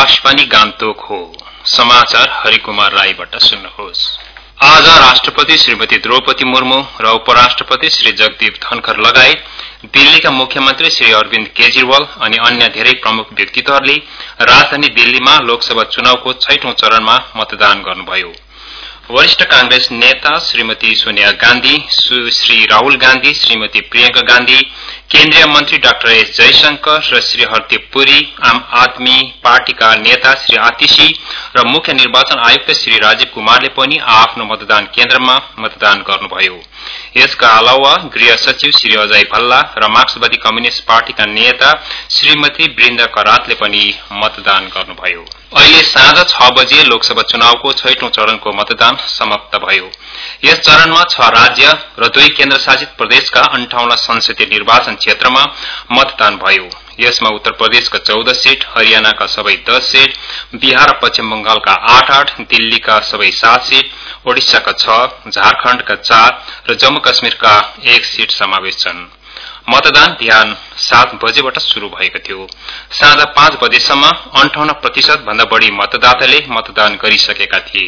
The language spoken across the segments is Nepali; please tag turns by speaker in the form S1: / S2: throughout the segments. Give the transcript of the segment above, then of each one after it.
S1: आकाशवाणी गान्तोक हो। समाचार हरिकुमार राईबाट सुन्नुहोस्। आज राष्ट्रपति श्रीमती द्रौपदी मुर्मू र उपराष्ट्रपति श्री जगदीप धनखड़ लगायत दिल्लीका मुख्यमन्त्री श्री अरविन्द केजरीवाल अनि अन्य धेरै प्रमुख व्यक्तित्वहरूले राजधानी दिल्लीमा लोकसभा चुनावको 6औं चरणमा मतदान गर्नुभयो। वरिष्ठ कांग्रेस नेता श्रीमती सोनिया गान्धी, श्री राहुल गान्धी, श्रीमती प्रियंका गान्धी, केन्द्रीय मन्त्री डाक्टर एस जयशंकर र श्री हरदीप पुरी, आम आदमी पार्टीका नेता श्री आतिशी र मुख्य निर्वाचन आयुक्त श्री राजीव कुमारले पनि आफ्नो मतदान केन्द्रमा मतदान गर्नुभयो। यसका अलावा गृह सचिव श्री अजय भल्ला र मार्क्सवादी कम्युनिष्ट पार्टीका नेता श्रीमती वृन्दा करातले पनि मतदान गर्नुभयो। अहिले साँझ 6 बजे लोकसभा चुनावको 6औं चरणको मतदान समाप्त भयो। यस चरणमा 6 राज्य र 2 केन्द्रशासित प्रदेशका 58 संसदीय निर्वाचन क्षेत्रमा मतदान भयो। यसमा उत्तर प्रदेशका 14 सीट, हरियाणाका सबै 10 सीट, बिहार र पश्चिम बंगालका 8, दिल्लीका सबै 7 सीट, ओडिसाका 6, झारखण्डका 4 र जम्मू कश्मीरका 1 सीट समावेश छन्। मतदान बिहान 7 बजेबाट शुरू भएको थियो। साँझ 5 बजेसम्म 58% भन्दा बढ़ी मतदाताले मतदान गरिसकेका थिए।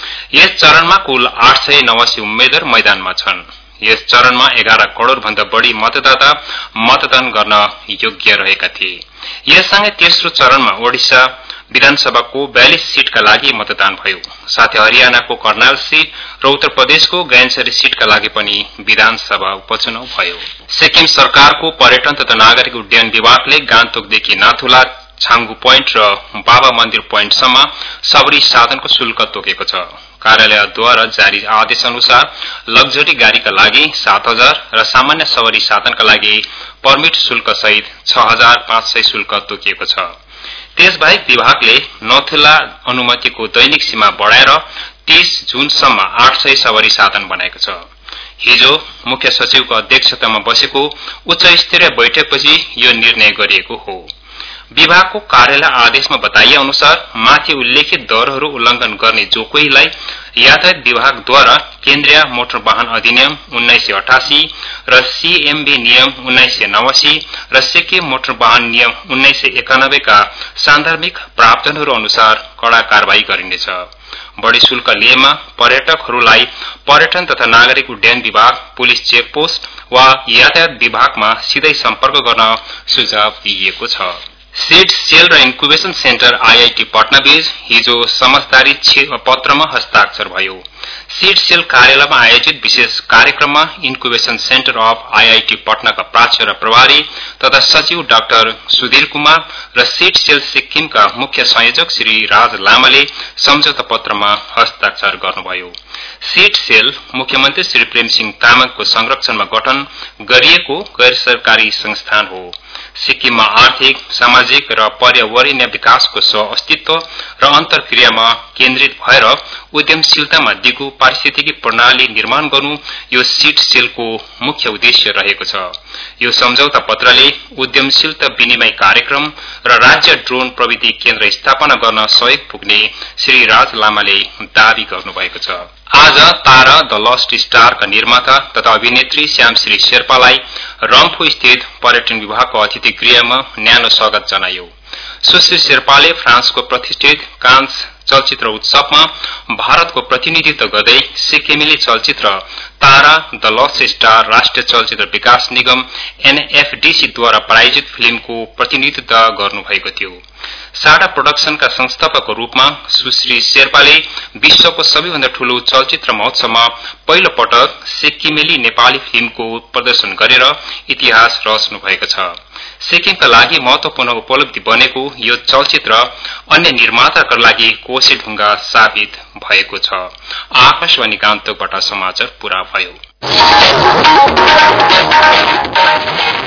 S1: यस चरणमा कुल 889 उम्मेद्वार मैदानमा छन्। यस चरणमा 11 करोड़ भन्दा बढ़ी मतदाता मतदान गर्न योग्य रहेका थिए। यससँगै तेस्रो चरणमा ओडिसा विधानसभाको 42 सीटका लागि मतदान भयो। साथै हरियाणाको कर्नाल सीट र उत्तर प्रदेशको गैनसरी सीटका लागि पनि विधानसभा उपचुनाव भयो। सिक्किम सरकारको पर्यटन तथा नागरिक उड्डयन विभागले गान्तोकदेखि नाथुला, छाङ्गु पोइन्ट र बाबा मन्दिर पोइन्टसम्म सवारी साधनको शुल्क तोकेको छ। कार्यालयद्वारा जारी आदेश अनुसार लग्जरी गाड़ीका लागि 7000 र सामान्य सवारी साधनका लागि पर्मिट शुल्क सहित 6500 शुल्क तोकिएको छ। त्यसबाहेक विभागले नथुला अनुमतिको दैनिक सीमा बढ़ाएर 30 जूनसम्म 800 सवारी साधन बनाएको छ। हिजो मुख्य सचिवको अध्यक्षतामा बसेको उच्च स्तरीय बैठकपछि यो निर्णय गरिएको हो। विभागको कार्यालय आदेशमा बताइए अनुसार माथि उल्लेखित दरहरू उल्लंघन गर्ने जो कोहीलाई यातायात विभागद्वारा केन्द्रीय मोटर वाहन अधिनियम 1988 र सीएमबी नियम 1989 र सिक्किम मोटर वाहन नियम 1991 का सान्दर्भिक प्रावधानहरू अनुसार कड़ा कार्यवाही गरिनेछ। बढ़ी शुल्क लिएमा पर्यटकहरूलाई पर्यटन तथा नागरिक उड्डयन विभाग, पुलिस चेकपोस्ट वा यातायात विभागमा सिधै सम्पर्क गर्न सुझाव दिइएको छ। सीड सेल र इन्क्युबेशन सेन्टर आईआईटी पटना बीच हिजो समझदारी पत्रमा हस्ताक्षर भयो। सीड सेल कार्यालयमा आयोजित विशेष कार्यक्रममा इन्क्युबेशन सेन्टर अफ आईआईटी पटनाका प्राचार्य प्रभारी तथा सचिव डाक्टर सुधीर कुमार र सीड सेल सिक्किमका मुख्य संयोजक श्री राज लामाले सम्झौता पत्रमा हस्ताक्षर गर्नुभयो। सीड सेल मुख्यमन्त्री श्री प्रेमसिंह तामाङको संरक्षणमा गठन गरिएको गैर सरकारी संस्थान हो। सिक्किममा आर्थिक, सामाजिक र पर्यावरणीय विकासको सह-अस्तित्व र अन्तर्क्रियामा केन्द्रित भएर उद्यमशीलतामा दिगो पारिस्थितिकी प्रणाली निर्माण गर्नु यो सीड सेलको मुख्य उद्देश्य रहेको छ। यो सम्झौता पत्रले उद्यमशीलता विनिमय कार्यक्रम र राज्य ड्रोन प्रविधि केन्द्र स्थापना गर्न सहयोग पुग्ने श्री राज लामाले दावी गर्नुभएको छ। आज तारा द लस्ट स्टारका निर्माता तथा अभिनेत्री श्यामश्री शेर्पालाई रम्फू स्थित पर्यटन विभागको अतिथि गृहमा न्यानो स्वागत जनाइयो। सुश्री शेर्पाले फ्रान्सको प्रतिष्ठित कान्स चलचित्र उत्सवमा भारतको प्रतिनिधित्व गर्दै सिक्किमेली चलचित्र तारा द लस्ट स्टार राष्ट्रिय चलचित्र विकास निगम एनएफडीसीद्वारा प्रायोजित फिल्मको प्रतिनिधित्व गर्नुभएको थियो। साडा प्रोडक्सनका संस्थापकको रूपमा सुश्री शेर्पाले विश्वको सबैभन्दा ठूलो चलचित्र महोत्सवमा पहिलो पटक सिक्किमेली नेपाली फिल्मको प्रदर्शन गरेर इतिहास रच्नु भएको छ। सिक्किमका लागि महत्वपूर्ण उपलब्धि बनेको यो चलचित्र अन्य निर्माताका लागि कोसेढुङ्गा साबित भएको छ। आकाशवाणी गान्तोकबाट समाचार पूरा भयो।